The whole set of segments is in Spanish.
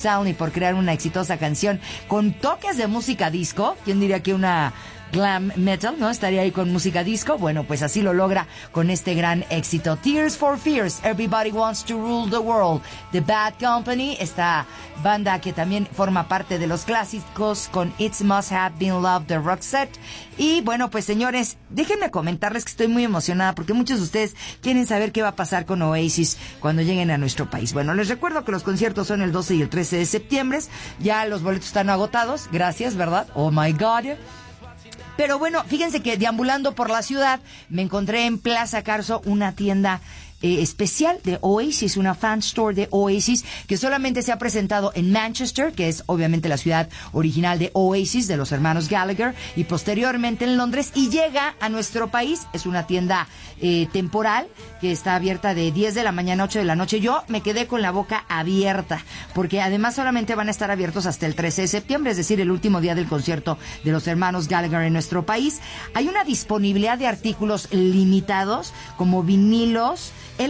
Motown y por crear una exitosa canción con toques de música disco. ¿Quién diría que una glam metal, ¿no? Estaría ahí con música disco. Bueno, pues así lo logra con este gran éxito. Tears for Fears, Everybody Wants to Rule the World. The Bad Company, esta banda que también forma parte de los clásicos con It Must Have Been Love de Roxette. Y bueno, pues señores, déjenme comentarles que estoy muy emocionada porque muchos de ustedes quieren saber qué va a pasar con Oasis cuando lleguen a nuestro país. Bueno, les recuerdo que los conciertos son el 12 y el 13 de septiembre. Ya los boletos están agotados. Gracias, ¿verdad? Oh my God. Pero bueno, fíjense que deambulando por la ciudad me encontré en Plaza Carso una tienda especial de Oasis, una fan store de Oasis que solamente se ha presentado en Manchester, que es obviamente la ciudad original de Oasis, de los hermanos Gallagher, y posteriormente en Londres, y llega a nuestro país. Es una tienda temporal que está abierta de 10 de la mañana a 8 de la noche. Yo me quedé con la boca abierta, porque además solamente van a estar abiertos hasta el 13 de septiembre, es decir, el último día del concierto de los hermanos Gallagher en nuestro país. Hay una disponibilidad de artículos limitados, como vinilos,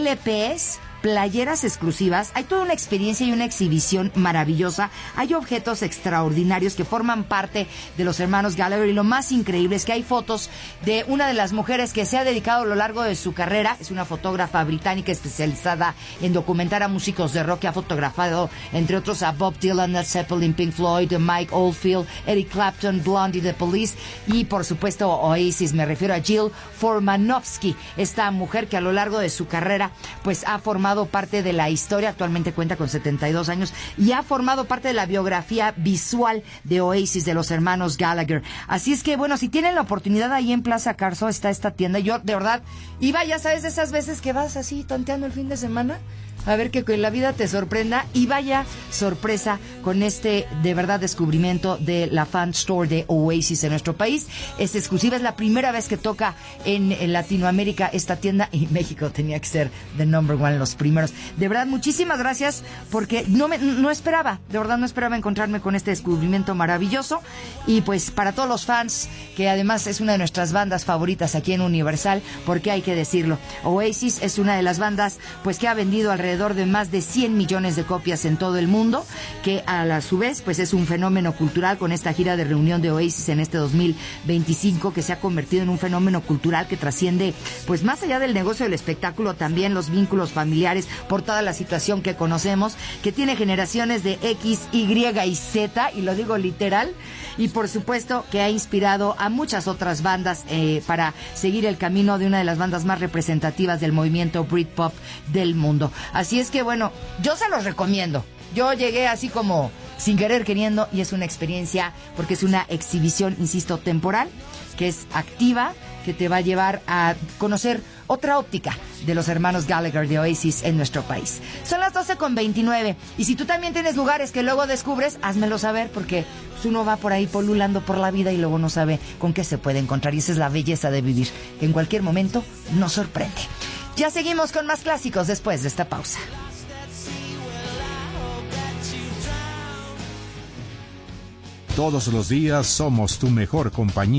LPs, playeras exclusivas. Hay toda una experiencia y una exhibición maravillosa. Hay objetos extraordinarios que forman parte de los hermanos Gallagher, y lo más increíble es que hay fotos de una de las mujeres que se ha dedicado a lo largo de su carrera. Es una fotógrafa británica especializada en documentar a músicos de rock, que ha fotografado entre otros a Bob Dylan, Led Zeppelin, Pink Floyd, Mike Oldfield, Eric Clapton, Blondie, The Police y por supuesto Oasis. Me refiero a Jill Formanovsky, esta mujer que a lo largo de su carrera pues ha formado parte de la historia. Actualmente cuenta con 72 años y ha formado parte de la biografía visual de Oasis, de los hermanos Gallagher. Así es que, bueno, si tienen la oportunidad, ahí en Plaza Carso está esta tienda. Yo, de verdad, iba, ya sabes, de esas veces que vas así tonteando el fin de semana, a ver que la vida te sorprenda, y vaya sorpresa con este, de verdad, descubrimiento de la fan store de Oasis en nuestro país. Es exclusiva, es la primera vez que toca en Latinoamérica esta tienda, y México tenía que ser the number one, los primeros. De verdad, muchísimas gracias, porque no esperaba, de verdad no esperaba encontrarme con este descubrimiento maravilloso. Y pues para todos los fans, que además es una de nuestras bandas favoritas aquí en Universal, porque hay que decirlo, Oasis es una de las bandas pues que ha vendido alrededor de más de 100 millones de copias en todo el mundo, que a su vez pues es un fenómeno cultural, con esta gira de reunión de Oasis en este 2025, que se ha convertido en un fenómeno cultural que trasciende pues más allá del negocio del espectáculo, también los vínculos familiares, por toda la situación que conocemos, que tiene generaciones de X, Y y Z, y lo digo literal, y por supuesto que ha inspirado a muchas otras bandas para seguir el camino de una de las bandas más representativas del movimiento Britpop del mundo. Así es que bueno, yo se los recomiendo. Yo llegué así como sin querer queriendo, y es una experiencia, porque es una exhibición, insisto, temporal, que es activa, que te va a llevar a conocer otra óptica de los hermanos Gallagher de Oasis en nuestro país. Son las 12:29, y si tú también tienes lugares que luego descubres, házmelo saber, porque uno va por ahí polulando por la vida y luego no sabe con qué se puede encontrar, y esa es la belleza de vivir, que en cualquier momento nos sorprende. Ya seguimos con más clásicos después de esta pausa. Todos los días somos tu mejor compañía.